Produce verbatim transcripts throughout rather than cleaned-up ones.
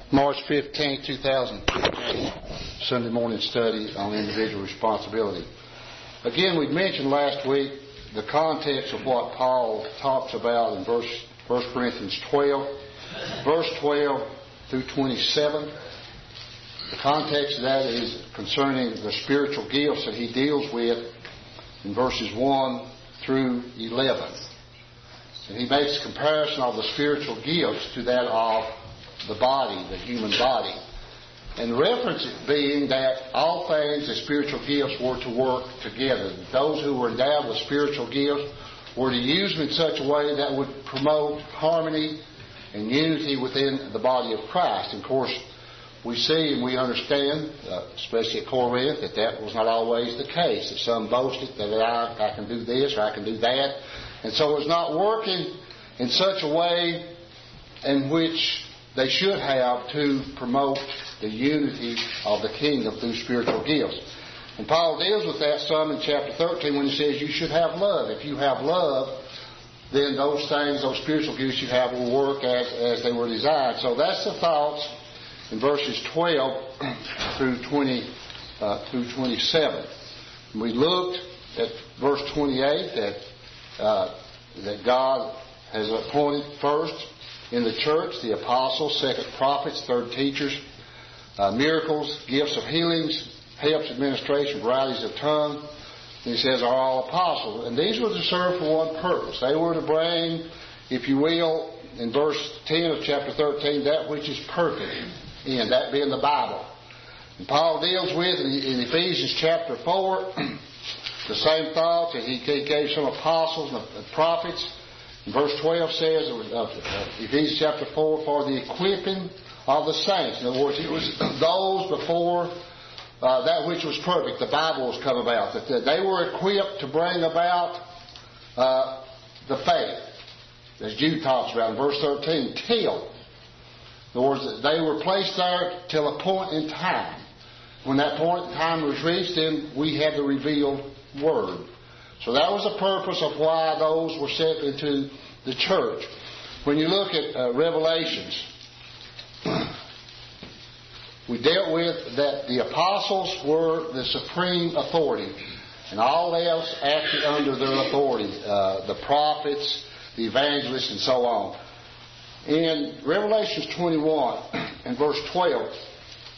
March fifteenth, two thousand fifteen, Sunday morning study on individual responsibility. Again, we mentioned last week the context of what Paul talks about in verse First Corinthians twelve, verse twelve through twenty-seven. The context of that is concerning the spiritual gifts that he deals with in verses one through eleven. And he makes a comparison of the spiritual gifts to that of the body, the human body. And the reference being that all things, the spiritual gifts, were to work together. Those who were endowed with spiritual gifts were to use them in such a way that would promote harmony and unity within the body of Christ. And of course, we see and we understand, uh, especially at Corinth, that that was not always the case. That some boasted that I, I can do this or I can do that. And so it's not working in such a way in which they should have to promote the unity of the kingdom through spiritual gifts. And Paul deals with that some in chapter thirteen when he says you should have love. If you have love, then those things, those spiritual gifts you have will work as, as they were designed. So that's the thoughts in verses twelve through twenty uh, through twenty-seven. And we looked at verse twenty-eight that uh, that God has appointed first in the church the apostles, second prophets, third teachers, uh, miracles, gifts of healings, helps, administration, varieties of tongue. And he says are all apostles, and these were to serve for one purpose. They were to bring, if you will, in verse ten of chapter thirteen, that which is perfect. And that being the Bible. And Paul deals with, in, in Ephesians chapter four, the same thoughts that he gave some apostles and prophets. And verse twelve says, of Ephesians chapter four, for the equipping of the saints. In other words, it was those before uh, that which was perfect, the Bible was come about. That they were equipped to bring about uh, the faith, as Jude talks about in verse thirteen, till. In other words, they were placed there till a point in time. When that point in time was reached, then we had the revealed Word. So that was the purpose of why those were set into the church. When you look at uh, Revelations, we dealt with that the apostles were the supreme authority, and all else acted under their authority, uh, the prophets, the evangelists, and so on. In Revelation twenty-one and verse twelve, it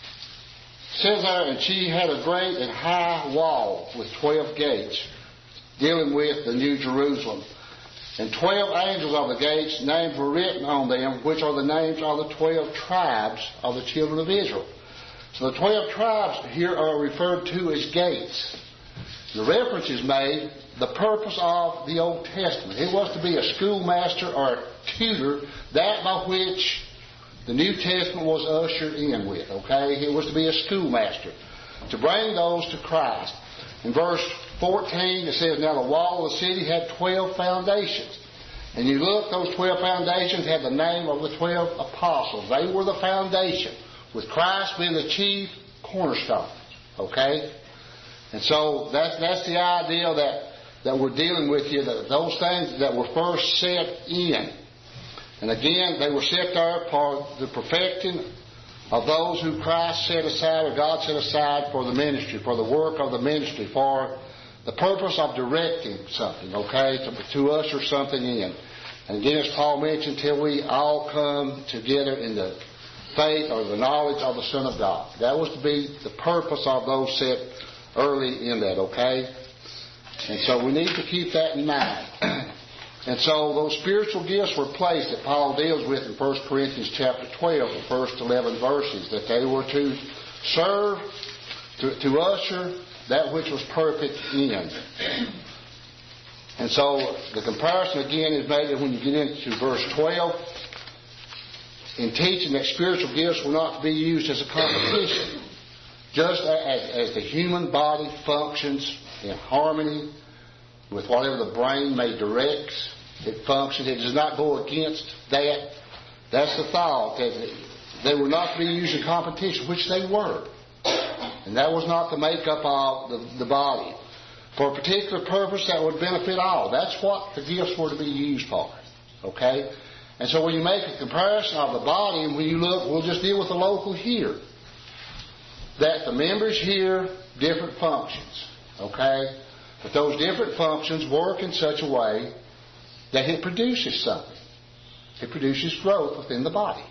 says there, and she had a great and high wall with twelve gates, dealing with the New Jerusalem. And twelve angels of the gates, names were written on them, which are the names of the twelve tribes of the children of Israel. So the twelve tribes here are referred to as gates. The reference is made, the purpose of the Old Testament. It was to be a schoolmaster or a tutor, that by which the New Testament was ushered in with. Okay? It was to be a schoolmaster, to bring those to Christ. In verse fourteen, it says, now the wall of the city had twelve foundations. And you look, those twelve foundations had the name of the twelve apostles. They were the foundation, with Christ being the chief cornerstone. Okay? And so that's, that's the idea that, that we're dealing with here, that those things that were first set in. And again, they were set there for the perfecting of those who Christ set aside, or God set aside for the ministry, for the work of the ministry, for the purpose of directing something, okay, to, to usher something in. And again, as Paul mentioned, till we all come together in the faith or the knowledge of the Son of God. That was to be the purpose of those set early in that, okay? And so we need to keep that in mind. And so those spiritual gifts were placed that Paul deals with in First Corinthians chapter twelve, the first eleven verses, that they were to serve, to, to usher that which was perfect in. And so the comparison again is made when you get into verse twelve, in teaching that spiritual gifts were not to be used as a competition. Just as, as the human body functions in harmony with whatever the brain may direct, it functions. It does not go against that. That's the thought, that they were not to be used in competition, which they were. And that was not the makeup of the, the body. For a particular purpose that would benefit all. That's what the gifts were to be used for. Okay? And so when you make a comparison of the body, and when you look, we'll just deal with the local here. That the members here, different functions. Okay? But those different functions work in such a way that it produces something. It produces growth within the body.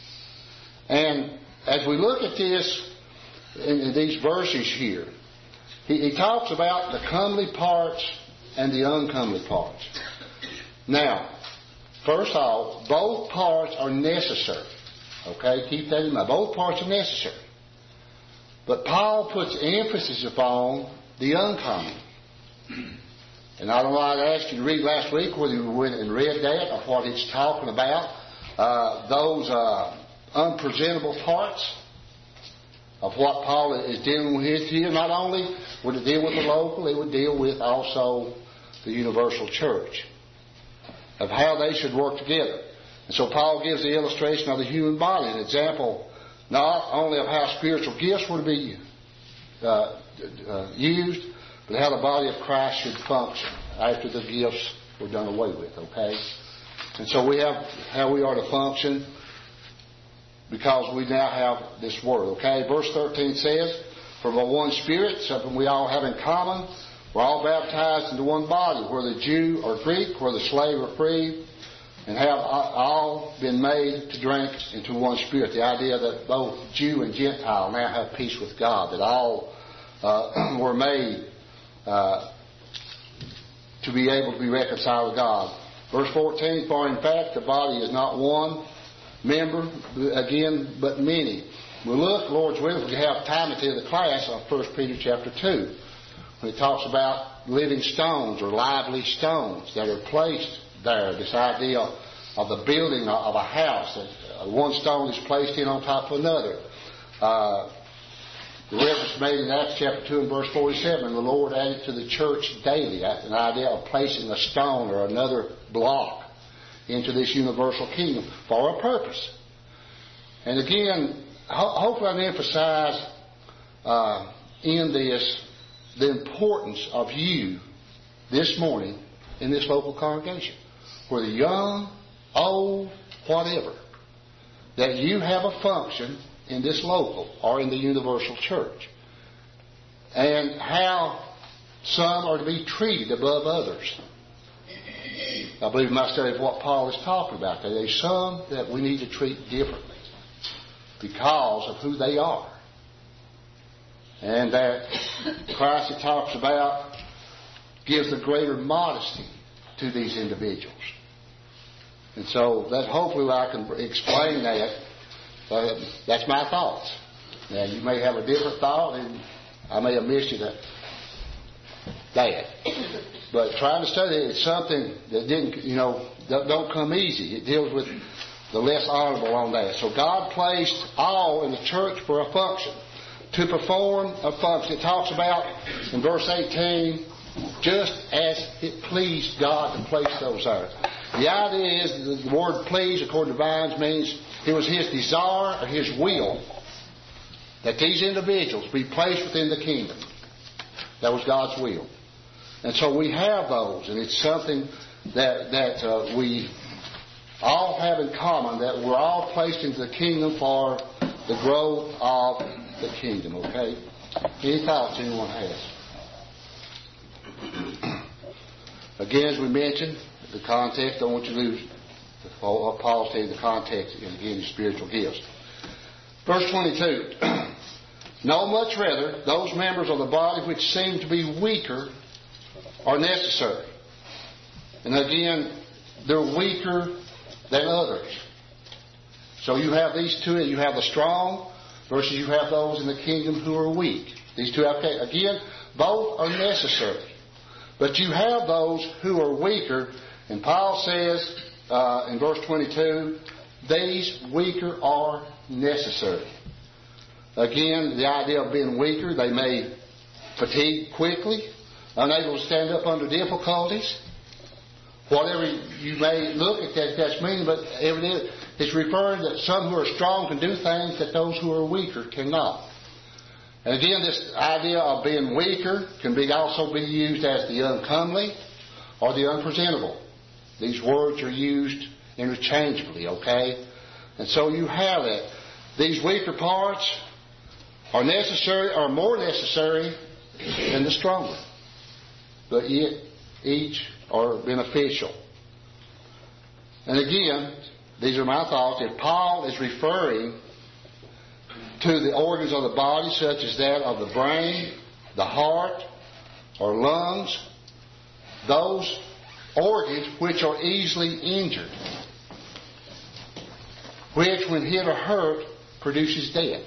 And as we look at this, in these verses here, he, he talks about the comely parts and the uncomely parts. Now, first of all, both parts are necessary. Okay? Keep that in mind. Both parts are necessary. But Paul puts emphasis upon the uncommon. And I don't know, I asked you to read last week whether you went and read that or what it's talking about. Uh, those uh, unpresentable parts of what Paul is dealing with here. Not only would it deal with the local, it would deal with also the universal church, of how they should work together. And so Paul gives the illustration of the human body, an example not only of how spiritual gifts were to be uh, uh, used, but how the body of Christ should function after the gifts were done away with, okay? And so we have how we are to function because we now have this word, okay? Verse thirteen says, "For by one Spirit, something we all have in common, we're all baptized into one body, whether Jew or Greek, whether slave or free, and have all been made to drink into one Spirit." The idea that both Jew and Gentile now have peace with God, that all uh, were made uh, to be able to be reconciled to God. Verse fourteen, "For in fact the body is not one member, again, but many." We'll look, Lord's will, if we have time at the end of the class, on First Peter chapter two, when he talks about living stones or lively stones that are placed there. This idea of the building of a house, that one stone is placed in on top of another. Uh, the reference made in Acts chapter two and verse forty-seven, the Lord added to the church daily an idea of placing a stone or another block into this universal kingdom for a purpose. And again, ho- hopefully I emphasize uh, in this the importance of you this morning in this local congregation. Whether young, old, whatever, that you have a function in this local or in the universal church. And how some are to be treated above others. I believe in my study of what Paul is talking about. There's some that we need to treat differently because of who they are. And that Christ, he talks about, gives a greater modesty to these individuals. And so that hopefully I can explain that. Uh, that's my thoughts. Now you may have a different thought, and I may have missed you that. that. But trying to study it, it's something that didn't, you know, don't come easy. It deals with the less honorable on that. So God placed all in the church for a function, to perform a function. It talks about in verse eighteen, just as it pleased God to place those there. The idea is the word please, according to Vines, means it was His desire or His will that these individuals be placed within the kingdom. That was God's will. And so we have those, and it's something that that uh, we all have in common, that we're all placed into the kingdom for the growth of the kingdom, okay? Any thoughts anyone has? Again, as we mentioned, the context, I don't want you to lose what Paul said, the context, and again, the spiritual gifts. Verse twenty-two, "No, much rather, those members of the body which seem to be weaker are necessary." And again, they're weaker than others. So you have these two, you have the strong versus you have those in the kingdom who are weak. These two have, again, both are necessary. But you have those who are weaker, and Paul says uh, in verse twenty-two, these weaker are necessary. Again, the idea of being weaker, they may fatigue quickly, unable to stand up under difficulties. Whatever you may look at that, that's meaning, but evidently it's referring that some who are strong can do things that those who are weaker cannot. And again, this idea of being weaker can be also be used as the uncomely or the unpresentable. These words are used interchangeably, okay? And so you have that. These weaker parts are necessary, are more necessary than the stronger. But yet, each are beneficial. And again, these are my thoughts. If Paul is referring to the organs of the body, such as that of the brain, the heart, or lungs, those organs which are easily injured, which when hit or hurt produces death.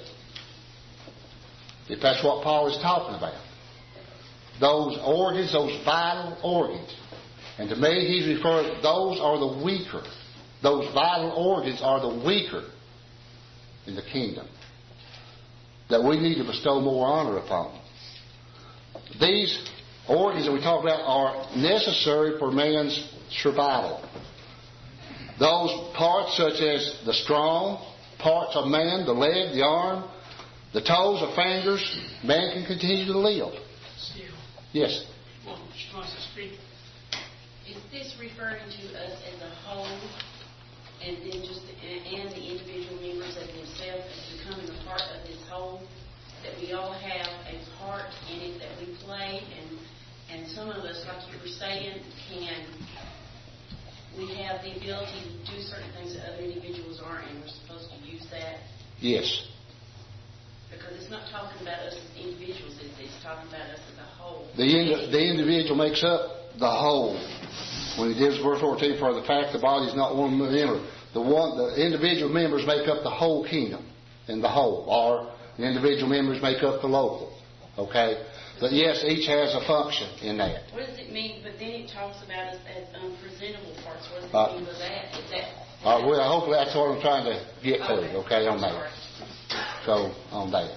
If that's what Paul is talking about. Those organs, those vital organs. And to me, he's referring, those are the weaker. Those vital organs are the weaker in the kingdom, that we need to bestow more honor upon. These organs that we talk about are necessary for man's survival. Those parts such as the strong parts of man, the leg, the arm, the toes, the fingers, man can continue to live. Still. Yes. Well, she wants to speak. Is this referring to us as a whole, and then just the, and the individual members of himself as becoming a part of this whole? That we all have a part in it that we play, and and some of us, like you were saying, can we have the ability to do certain things that other individuals aren't, and we're supposed to use that? Yes. Because it's not talking about us as individuals; it's, it's talking about us as a whole. The in, the individual makes up the whole. When he gives verse fourteen, for the fact the body is not one member, the one the individual members make up the whole kingdom, in the whole, or the individual members make up the local. Okay? But yes, each has a function in that. What does it mean? But then it talks about us as unpresentable parts. What does it Uh, mean by that? Is that, is Uh, that well, hopefully that's what I'm trying to get to, Okay. okay, on that. Sorry. So, on that.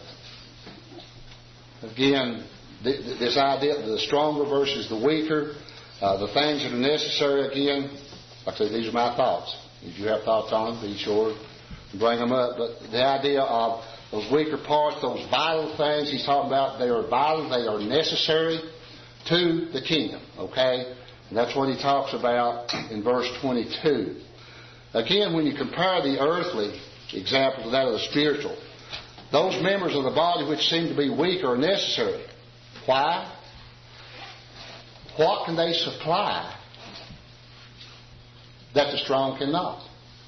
Again, th- th- this idea of the stronger versus the weaker, uh, the things that are necessary, again, like I said, these are my thoughts. If you have thoughts on them, be sure to bring them up. But the idea of those weaker parts, those vital things he's talking about, they are vital, they are necessary to the kingdom, okay? And that's what he talks about in verse twenty-two. Again, when you compare the earthly example to that of the spiritual, those members of the body which seem to be weak are necessary. Why? What can they supply that the strong cannot?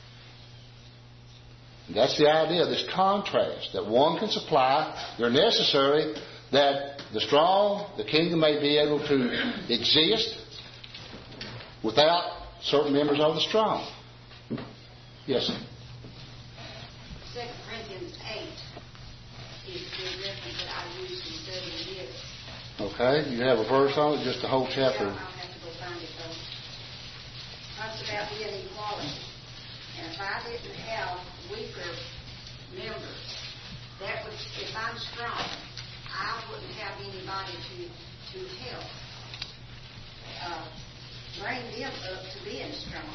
That's the idea, this contrast, that one can supply, they're necessary, that the strong, the kingdom may be able to exist without certain members of the strong. Yes, sir. Second Corinthians eight is the reference that I used in studying this. Okay, you have a verse on it, just the whole chapter. I'll have to go find it though. Talks about the inequality. And if I didn't have weaker members, that would, if I'm strong, I wouldn't have anybody to to help uh, bring them up to being strong.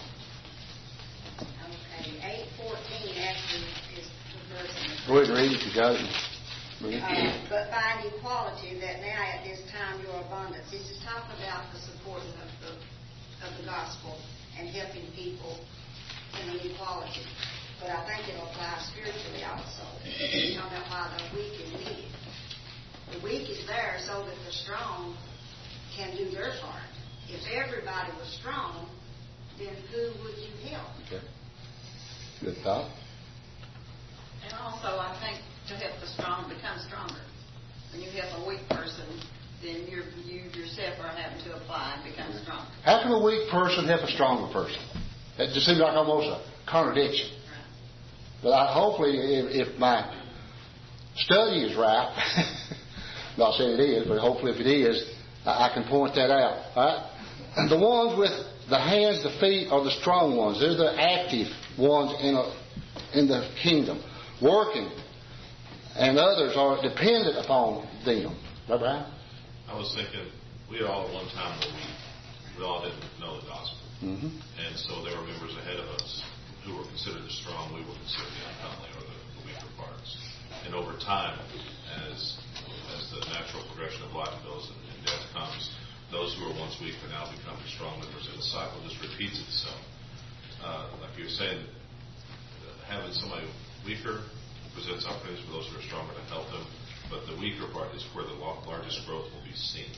Okay, eight fourteen actually is the verse. Go ahead and read it, you got it. Read it. Uh, but find equality, that now at this time your abundance. This is talking about the supporting of the of the gospel and helping people in inequality. But I think it'll apply spiritually also. Talking about why the weak is needed. The weak is there so that the strong can do their part. If everybody was strong, then who would you help? Okay. Good thought. And also, I think to help the strong become stronger. When you help a weak person, then you're, you yourself are having to apply and become stronger. How can a weak person help a stronger person? It just seems like almost a contradiction. Right. But I, hopefully, if, if my study is right, not saying it is, but hopefully if it is, I, I can point that out. All right? And the ones with the hands, the feet are the strong ones. They're the active ones in a, in the kingdom, working. And others are dependent upon them. Right, Brian? I was thinking, we all at one time were weak. We all didn't know the gospel. Mm-hmm. And so there were members ahead of us who were considered the strong, we were considered the uncomely or the, the weaker parts. And over time, as as the natural progression of life goes and, and death comes, those who were once weak can now become strong members, and the cycle just repeats itself. uh, like you were saying, having somebody weaker presents opportunities for those who are stronger to help them, but the weaker part is where the largest growth will be seen.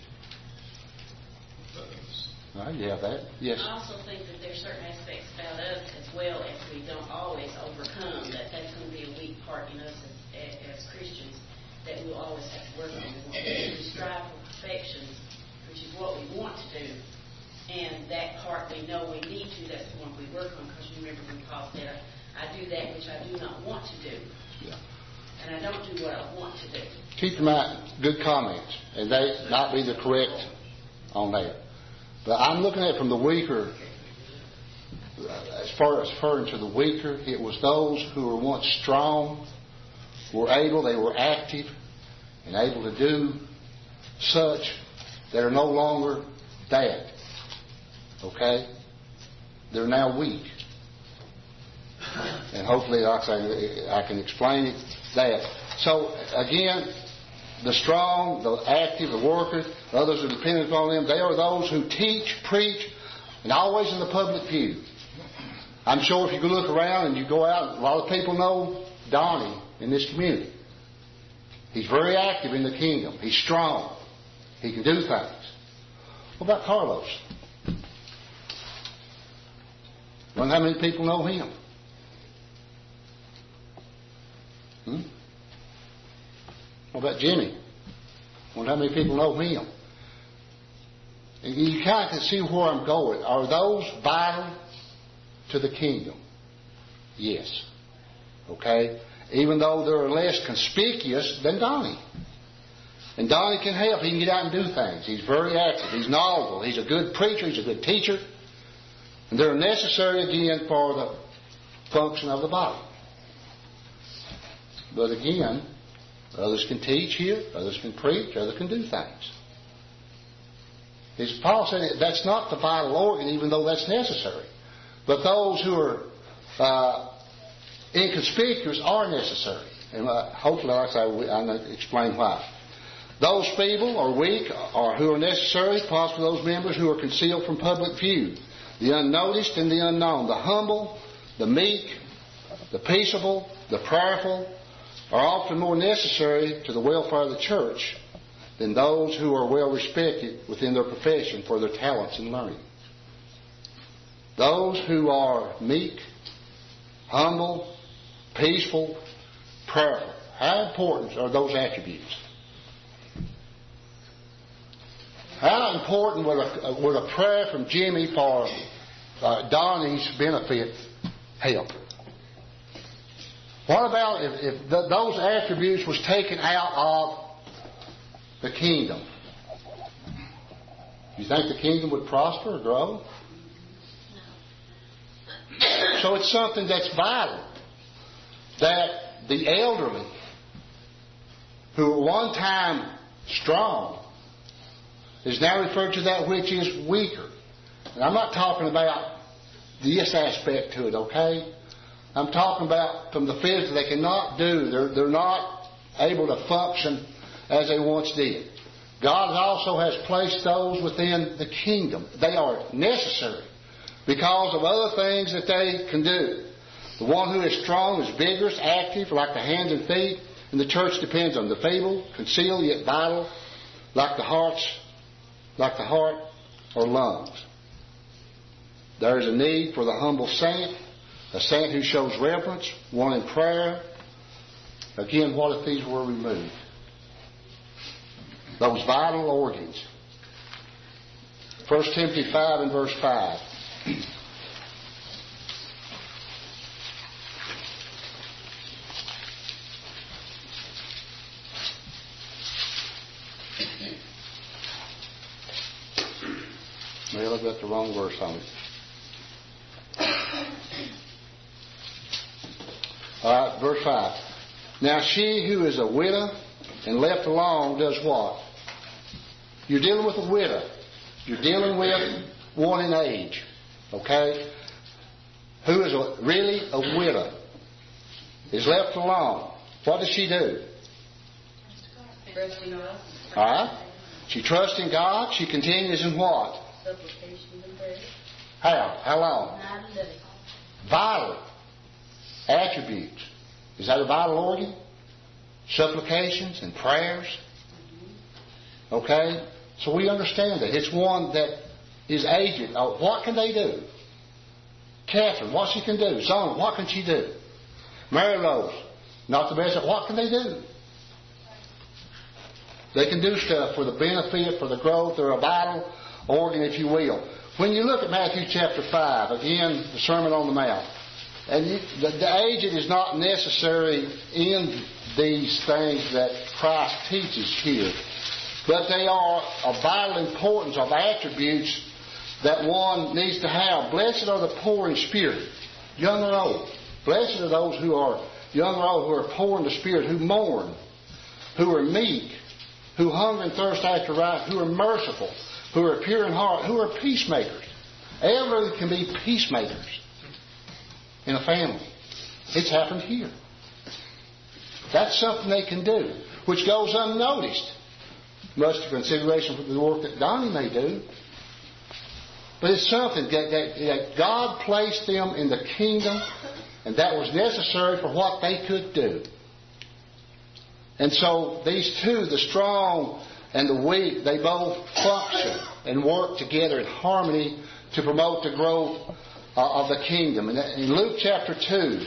Right, you have that? Yes. I also think that there's certain aspects about us as well as we don't always overcome, that that's going to be a weak part in us as, as Christians that we'll always have to work on. We strive for perfections, which is what we want to do. And that part we know we need to, that's the one we work on, because remember when Paul said, I, I do that which I do not want to do. Yeah. And I don't do what I want to do. Keep in mind, good comments, and they might be the correct on that. But I'm looking at it from the weaker, as far as referring to the weaker, it was those who were once strong, were able, they were active, and able to do such that are no longer that. Okay? They're now weak. And hopefully I can, I can explain it that. So, again, the strong, the active, the workers, others are dependent upon them. They are those who teach, preach, and always in the public view. I'm sure if you go look around and you go out, a lot of people know Donnie in this community. He's very active in the kingdom. He's strong. He can do things. What about Carlos? Wonder how many people know him? Hmm? What about Jimmy? Wonder how many people know him? And you kind of can see where I'm going. Are those vital to the kingdom? Yes. Okay? Even though they're less conspicuous than Donnie. And Donnie can help. He can get out and do things. He's very active. He's knowledgeable. He's a good preacher. He's a good teacher. And they're necessary again for the function of the body. But again, others can teach here, others can preach, others can do things. As Paul said, that's not the vital organ, even though that's necessary. But those who are uh, inconspicuous are necessary. And uh, hopefully, like I say, I'll explain why. Those feeble or weak or who are necessary, possibly those members who are concealed from public view. The unnoticed and the unknown. The humble, the meek, the peaceable, the prayerful are often more necessary to the welfare of the church than those who are well respected within their profession for their talents and learning. Those who are meek, humble, peaceful, prayerful. How important are those attributes? How important would a, would a prayer from Jimmy for uh, Donnie's benefit help? What about if, if the, those attributes was taken out of the kingdom? You think the kingdom would prosper or grow? So it's something that's vital. That the elderly, who were one time strong, is now referred to that which is weaker. And I'm not talking about this aspect to it, okay? I'm talking about from the physical. They cannot do. They're, they're not able to function as they once did. God also has placed those within the kingdom. They are necessary because of other things that they can do. The one who is strong is vigorous, active, like the hands and feet, and the church depends on the feeble, concealed yet vital, like the hearts, like the heart or lungs. There is a need for the humble saint, a saint who shows reverence, one in prayer. Again, what if these were removed? Those vital organs. First Timothy five and verse five. Well, I've got the wrong verse on it. All right, verse five. Now she who is a widow and left alone does what? You're dealing with a widow. You're dealing with one in age. Okay? Who is a, really a widow. Is left alone. What does she do? Trusting God. All right? She trusts in God. She continues in what? Supplication and prayer. How? How long? Night and day. vital attributes. Is that a vital organ? Supplications and prayers. Okay? So we understand that. It's one that is aged. Oh, what can they do? Catherine, what she can do? Zona, what can she do? Mary Rose, not the best. What can they do? They can do stuff for the benefit, for the growth. They're a vital organ, if you will. When you look at Matthew chapter five, again, the Sermon on the Mount, and you, the, the aged is not necessary in these things that Christ teaches here, but they are of vital importance, of attributes that one needs to have. Blessed are the poor in spirit, young or old. Blessed are those who are young or old, who are poor in the spirit, who mourn, who are meek, who hunger and thirst after right, who are merciful, who are pure in heart, who are peacemakers. Everyone can be peacemakers in a family. It's happened here. That's something they can do, which goes unnoticed, much to consideration for the work that Donnie may do. But it's something that, that, that God placed them in the kingdom, and that was necessary for what they could do. And so these two, the strong and the weak, they both function and work together in harmony to promote the growth uh, of the kingdom. And in Luke chapter two,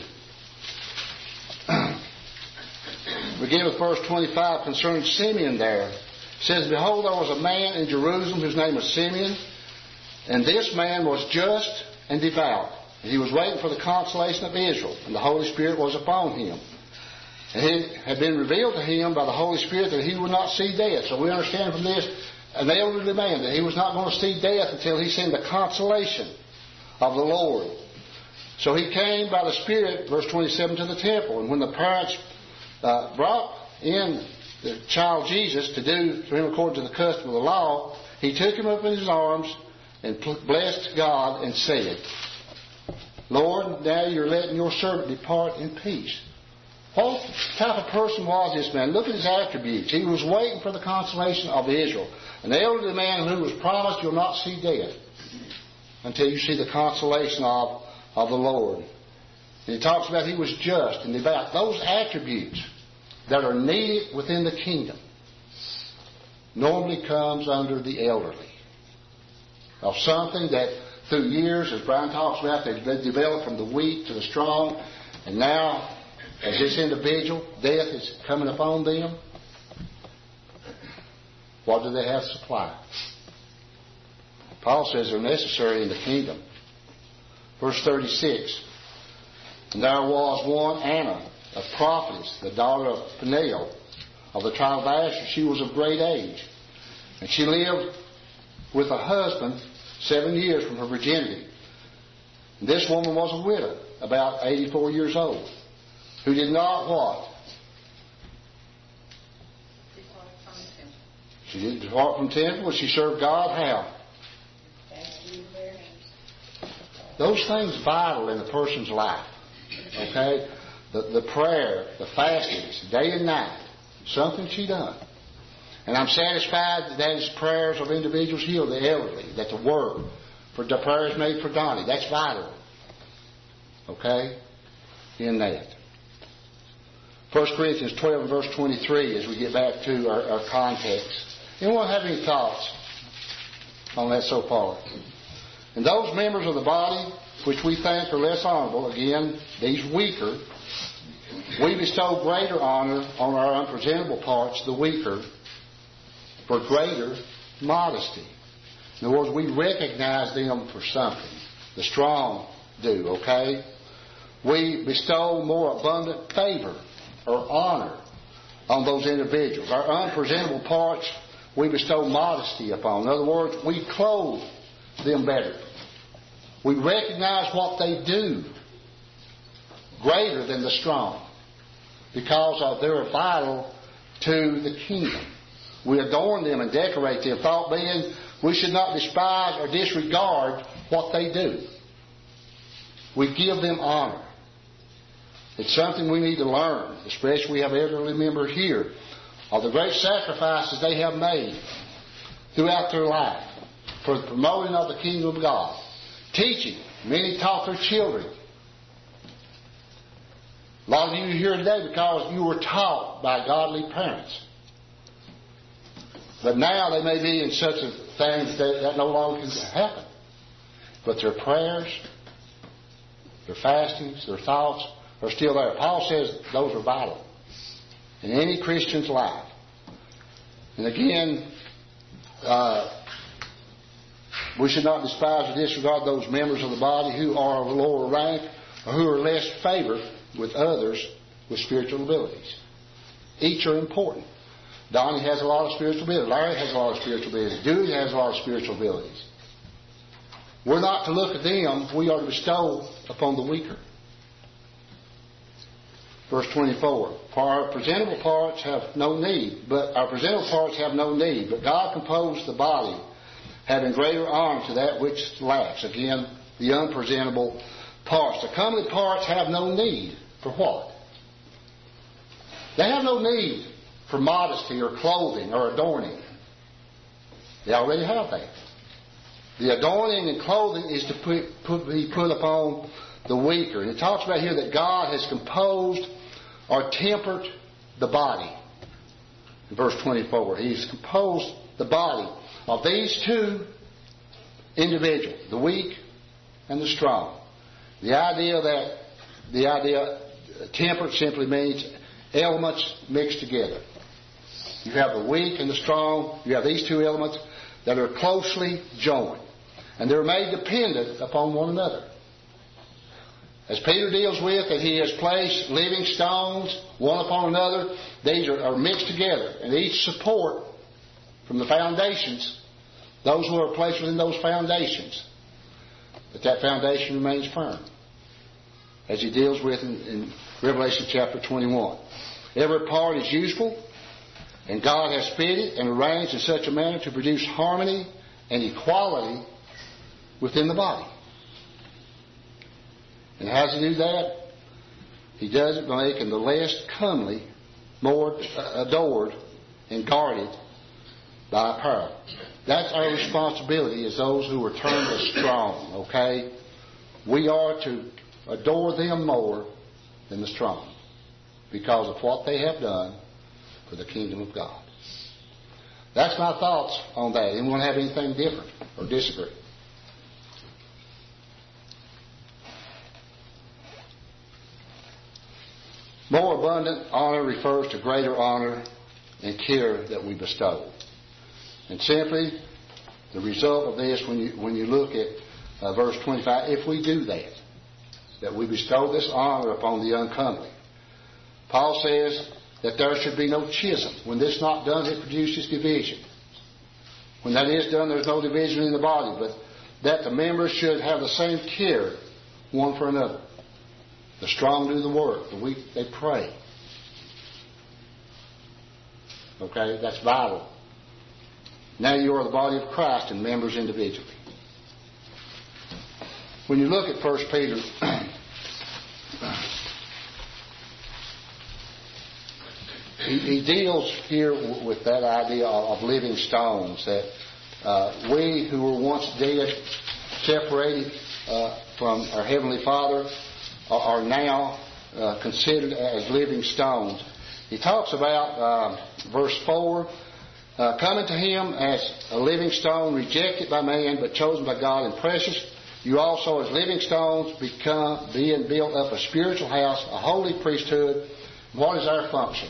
begin with verse twenty-five concerning Simeon there. It says, Behold, there was a man in Jerusalem whose name was Simeon, and this man was just and devout. And he was waiting for the consolation of Israel, and the Holy Spirit was upon him. And it had been revealed to him by the Holy Spirit that he would not see death. So we understand from this, an elderly man, that he was not going to see death until he seen the consolation of the Lord. So he came by the Spirit, verse twenty-seven, to the temple. And when the parents uh, brought in the child Jesus to do to him according to the custom of the law, he took him up in his arms and blessed God and said, Lord, now you're letting your servant depart in peace. What type of person was this man? Look at his attributes. He was waiting for the consolation of Israel. An elderly man who was promised you'll not see death until you see the consolation of, of the Lord. And he talks about he was just and devout. Those attributes that are needed within the kingdom normally comes under the elderly. Of something that through years, as Brian talks about, they've been developed from the weak to the strong, and now, as this individual, death is coming upon them. What do they have to supply? Paul says they're necessary in the kingdom. Verse thirty-six. And there was one Anna, a prophetess, the daughter of Peniel, of the tribe of Asher. She was of great age. And she lived with a husband seven years from her virginity. And this woman was a widow, about eighty-four years old, who did not what? Depart from the temple. She didn't depart from the temple. She served God how? Those things vital in a person's life. Okay? The, the prayer, the fastings, day and night. Something she done. And I'm satisfied that that is prayers of individuals healed, the elderly, that the word for the prayers made for Donnie. That's vital. Okay? In that. First Corinthians twelve and verse twenty-three as we get back to our, our context. Anyone have any thoughts on that so far? And those members of the body which we think are less honorable, again, these weaker, we bestow greater honor on our unpresentable parts, the weaker, for greater modesty. In other words, we recognize them for something. The strong do, okay? We bestow more abundant favor or honor on those individuals. Our unpresentable parts, we bestow modesty upon. In other words, we clothe them better. We recognize what they do greater than the strong because of they're vital to the kingdom. We adorn them and decorate them, thought being we should not despise or disregard what they do. We give them honor. It's something we need to learn, especially we have elderly members here, of the great sacrifices they have made throughout their life for the promoting of the kingdom of God. Teaching. Many taught their children A lot of you are here today because you were taught by godly parents. But now they may be in such a things that, that no longer can happen. But their prayers, their fastings, their thoughts are still there. Paul says those are vital in any Christian's life. And again, uh, we should not despise or disregard those members of the body who are of lower rank or who are less favored with others with spiritual abilities. Each are important. Donnie has a lot of spiritual ability. Larry has a lot of spiritual abilities. Dewey has a lot of spiritual abilities. We're not to look at them. We are to bestow upon the weaker. Verse twenty-four. For our presentable parts have no need, but our presentable parts have no need, but God composed the body, having greater honor to that which lacks. Again, the unpresentable parts. The comely parts have no need for what? They have no need for modesty or clothing or adorning. They already have that. The adorning and clothing is to put, put, be put upon the weaker. And it talks about here that God has composed or tempered the body. In verse twenty-four, He's composed the body of these two individuals, the weak and the strong. The idea that the idea tempered simply means elements mixed together. You have the weak and the strong. You have these two elements that are closely joined. And they're made dependent upon one another. As Peter deals with that he has placed living stones one upon another, these are, are mixed together. And each support from the foundations, those who are placed within those foundations, that that foundation remains firm. As he deals with in, in Revelation chapter twenty-one. Every part is useful, and God has fitted and arranged in such a manner to produce harmony and equality within the body. And how does He do that? He does it by making the less comely more adored and guarded by power. That's our responsibility as those who are termed as strong, okay? We are to adore them more than the strong because of what they have done for the kingdom of God. That's my thoughts on that. Anyone have anything different or disagree? More abundant honor refers to greater honor and care that we bestow. And simply, the result of this, when you when you look at uh, verse twenty-five, if we do that, that we bestow this honor upon the uncomely. Paul says that there should be no schism. When this is not done, it produces division. When that is done, there's no division in the body, but that the members should have the same care one for another. The strong do the work. The weak, they pray. Okay? That's vital. Now you are the body of Christ and members individually. When you look at First Peter, he, he deals here with that idea of living stones, that uh, we who were once dead, separated uh, from our Heavenly Father, are now uh, considered as living stones. He talks about uh, verse four, uh, coming to Him as a living stone, rejected by man, but chosen by God and precious. You also, as living stones, become being built up a spiritual house, a holy priesthood. What is our function?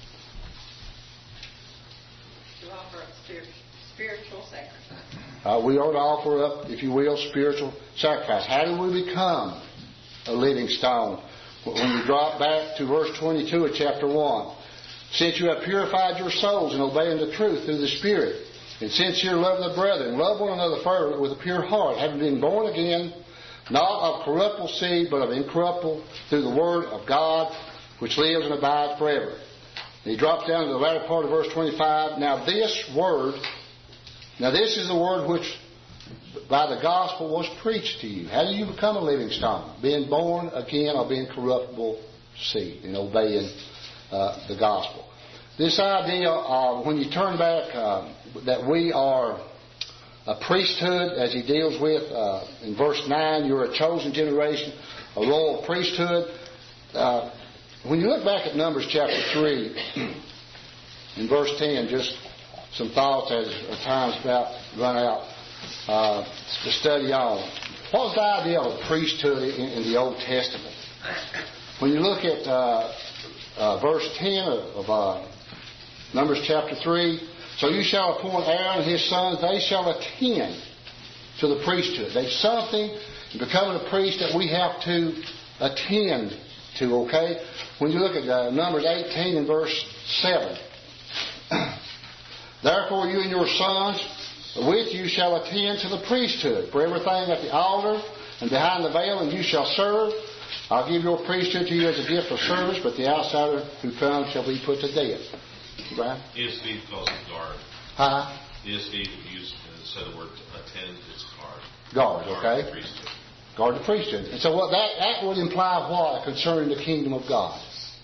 To offer up spiritual, spiritual sacrifice. Uh, we are to offer up, if you will, spiritual sacrifice. How do we become a living stone? When you drop back to verse twenty-two of chapter one. Since you have purified your souls in obeying the truth through the Spirit, and sincere love of the brethren, love one another fervently with a pure heart, having been born again, not of corruptible seed, but of incorruptible, through the word of God, which lives and abides forever. And he drops down to the latter part of verse twenty-five. Now this word, now this is the word which by the gospel was preached to you. How do you become a living stone? Being born again of incorruptible seed and obeying uh, the gospel. This idea of, when you turn back, uh, that we are a priesthood, as he deals with uh, in verse nine, you're a chosen generation, a royal priesthood. Uh, when you look back at Numbers chapter three, in verse ten, just some thoughts as time's about to run out uh, to study on. What was the idea of a priesthood in, in the Old Testament? When you look at uh, uh, verse ten of, of uh, Numbers chapter three, so you shall appoint Aaron and his sons, they shall attend to the priesthood. There's something in becoming a priest that we have to attend to, okay? When you look at uh, Numbers eighteen and verse seven, therefore you and your sons with you shall attend to the priesthood, for everything at the altar and behind the veil, and you shall serve. I'll give your priesthood to you as a gift of service, but the outsider who comes shall be put to death. Right? E S V calls it guard. Huh? E S V used instead of the word attend, it's guard. Guard, Guard okay. the priesthood. Guard the priesthood. And so what that, that would imply what concerning the kingdom of God?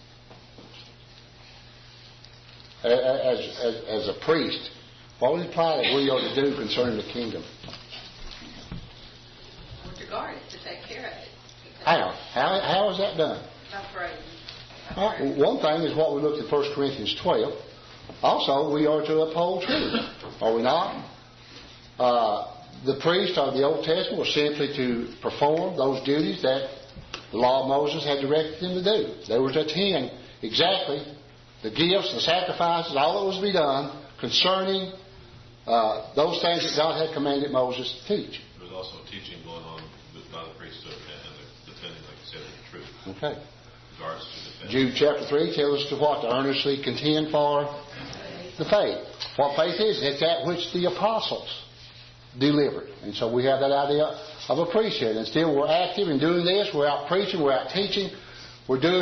As, as, as a priest, what would it imply that we ought to do concerning the kingdom? Well, to guard it, to take care of it. How? How, how is that done? By praying. By Well, praying. one thing is what we looked at First Corinthians twelve. Also, we are to uphold truth. Are we not? Uh, the priests of the Old Testament were simply to perform those duties that the law of Moses had directed them to do. They were to attend exactly the gifts, the sacrifices, all that was to be done concerning uh, those things that God had commanded Moses to teach. There was also teaching going on with, by the priesthood and the defending, like you said, the truth. Okay. Guards to defend. Jude chapter three tells us to what? To earnestly contend for the faith. What faith is? It's that which the apostles delivered. And so we have that idea of a priesthood. And still we're active in doing this. We're out preaching. We're out teaching. We're doing